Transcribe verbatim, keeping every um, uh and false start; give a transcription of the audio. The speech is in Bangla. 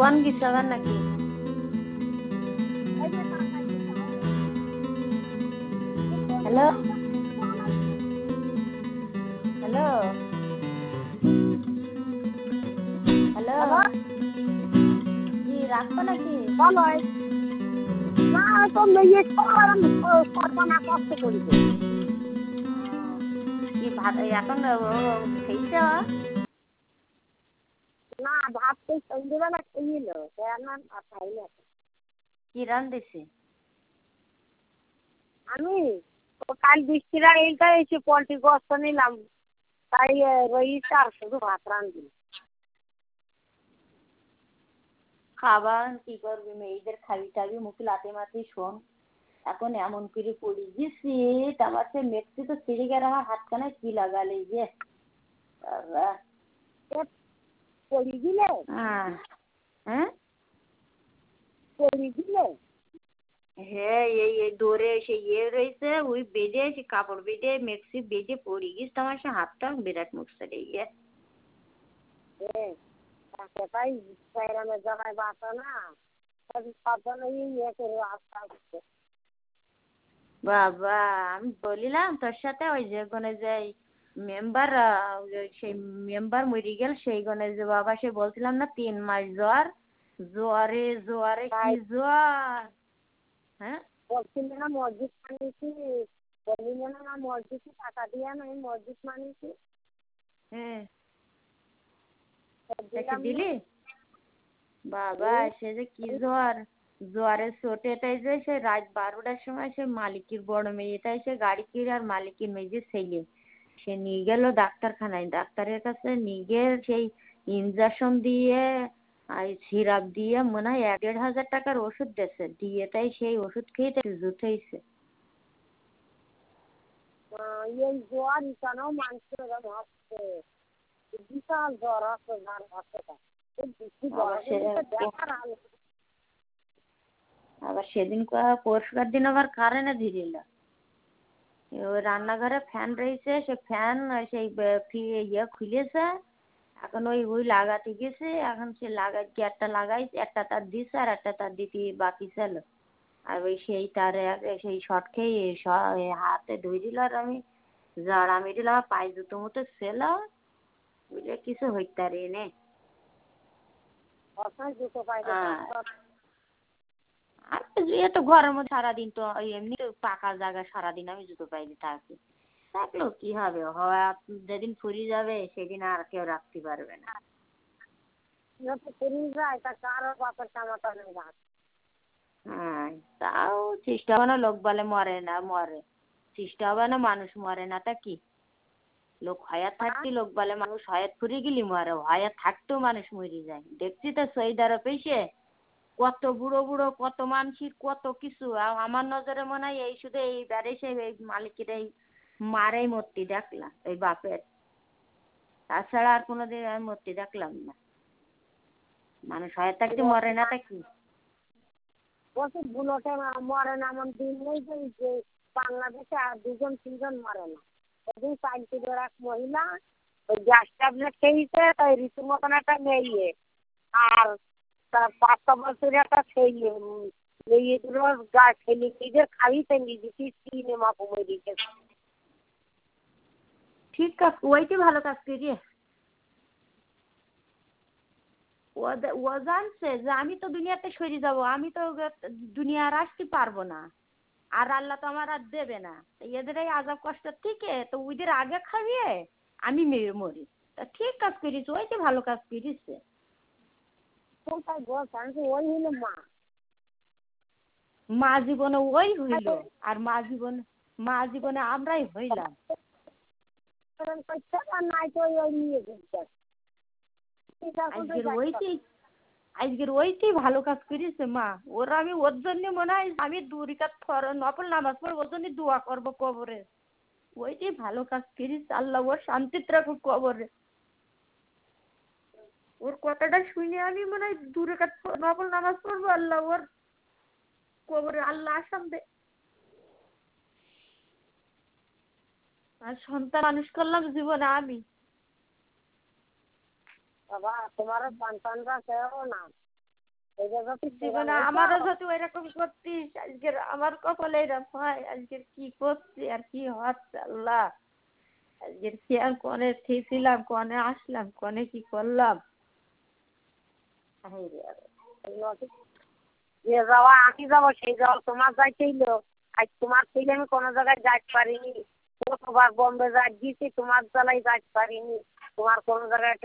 দোকান গেছে আবার নাকি? হ্যালো হ্যালো হ্যালো জি রাখবো নাকি? বলো না তো মেয়ে সর্বনা কষ্ট করিবে কি ভাত এখন খেয়েছে? না ভাত তো সন্ধ্যেবেলা খেয়ে নিল কেন খাই না। কি রান্ধিছে? আমি ও কাল বৃষ্টিরা এইটা এসে পোলট্রি গোস্ত নিলাম তাই রয়েছে আর শুধু ভাত রান্ধি। খাবার কি করবি মেয়েদের খাবি টাবি মুখে লাতে মাতি শোন এখন এমন করে পড়ি গেছি আমার সে মেক্সি তো ছিঁড়ে গেলে আমার হাতখানায় কি লাগালে যে পড়ি দিলে হ্যাঁ হ্যাঁ পড়ি দিলে হ্যাঁ এই এই দৌড়ে সে ইয়ে রয়েছে ওই বেজে সে কাপড় বেজে মেক্সি বেজে পড়ি গিয়েছে আমার সে হাতটা বিরাট মুখছে রে গিয়ে তাই বাইরামের জামাই বাসা না ইয়ে করে আস্তে আস্তে বাবা আমি বলিলাম তোর সাথে ওই যে গনে যে মেম্বার সেই মেম্বার মরি গেল সেই গনে যে বাবা সে বলছিলাম না তিন মাস জ্বর জ্বরে জ্বরে কি জ্বর হ্যাঁ বলছিল না মসজিদ মানিয়েছি বলছিল না মসজিদ টাকা দিয়া নাই মসজিদ মানিয়েছি হ্যাঁ দিলি বাবা সে যে কি জ্বর জ্বরে চোটেটাই যে সে রাত বারোটার সময় সে মালিকের বড় মেয়েটা এসে গাড়ি কিনে আর মালিকের মেয়ে যে ছেলে সে নিয়ে গেল ডাক্তারখানায় ডাক্তারের কাছে নিয়ে গিয়ে সেই ইঞ্জেকশন দিয়ে আর সিরাপ দিয়ে মনে হয় এক দেড় হাজার টাকার ওষুধ দিয়েছে দিয়ে তাই সেই ওষুধ খেয়ে তাই জুটেছে এই জ্বর কেন মানুষের হচ্ছে বিশাল জ্বর আছে জ্বর হচ্ছে আবার সেদিন পরশুর দিন আবার কারেন্ট দিল ওই রান্নাঘরে ফ্যান রয়েছে সে ফ্যান সেই ইয়ে খুলেছে এখন ওই ওই লাগাতে গেছে এখন সে লাগাই একটা লাগাইছে একটা তার দিছে আর একটা তার দিতে বাকি ছিল আর ওই সেই তার সেই শর্ট খেয়ে হাতে ধুই দিল আর আমি জ্বর আমি দিলাম আমার পায়ে জুতো মতো ছিল বুঝলে কিছু হইতে রে নে আর এ তো ঘরের মধ্যে সারাদিন তো এমনি পাকা জায়গা সারাদিন আমি জুতো পাইনি থাকি থাকলেও কি হবে হয় যেদিন ফুরি যাবে সেদিন আর কেউ রাখতে পারবে না হ্যাঁ তাও চেষ্টা হবে না লোক বলে মরে না মরে চেষ্টা হবে না মানুষ মরে না তা কি লোক হয়াত থাকতে লোক বলে মানুষ হয়াত ফুরি গেলি মরে হয়াত থাকতেও মানুষ মরে যায় দেখছি তো সৈদার পেশে কত বুড়ো বুড়ো কত মানসিক কত কিছু আমার নজরে মনে হয় এই শুধু এই বারে সে এই মালিকের এই মারেই মূর্তি দেখলাম এই বাপের তাছাড়া আর কোনোদিন আমি মূর্তি দেখলাম না মানুষ হয়ে থাকতে মরে না তা কি বলছি বুলোটে মরে না এমন দিন নেই যে বাংলাদেশে আর দুজন তিনজন মরে না ওদিন সাইন্সের এক মহিলা ওই গ্যাস ট্যাবলেট খেয়েছে তাই ঋতু মতন একটা মেয়ে আর তার পাঁচটা বছরের একটা ছেলে মেয়েগুলো ছেলে নিজের খাইতে নিজেকে তিনে মাপো মেরিয়েছে ঠিক কাজ ওইটি ভালো কাজ করি ও জানছে যে আমি তো দুনিয়াতে সরে যাব আমি তো দুনিয়ার আসতে পারবো না আর আল্লাহ তো আমার আর দেবে না এদের এই আজাব কষ্ট থেকে তো ওদের আগে খাইয়ে আমি মেরে মরি তা ঠিক কাজ করিস ওইটি ভালো কাজ করিস ওই হলো মা মা জীবনে ওই হইল আর মা জীবন মা জীবনে আমরাই হইলাম আজকের ওইটি আজকের ওইটি ভালো কাজ করেছে মা ওরা আমি ওর জন্য মনে হয় আমি দুই রাকাত নফল নামাজ পড়ব ওর জন্য দোয়া করবো কবরে ওইটি ভালো কাজ করেছে আল্লাহ ওর শান্তিতে রাখুক কবরে ওর কথাটা শুনে আমি মনে হয় দুই রাকাত নফল নামাজ পড়বো আল্লাহ ওর কবরে আল্লাহ আসাম দে আর সন্তান মানুষ করলাম জীবনে আমি বাবা তোমারও সন্তানরা কেউ না জীবনে আমারও যদি ওইরকম করতিস আজকের আমার কপালে এরকম হয় আজকের কি করছি আর কি হচ্ছে আল্লাহ আজকের কি আর কনে ছিলাম কনে আসলাম কনে কি করলাম যে যাওয়া আমি যাবো সেই যাওয়া তোমার যাইতেইল আজ তোমার ছেলে আমি কোনো জায়গায় যাইতে পারিনি কতবার বম্বে যাই দিয়েছি তোমার জ্বালাই যাইতে পারিনি তোমার কোনো জায়গায়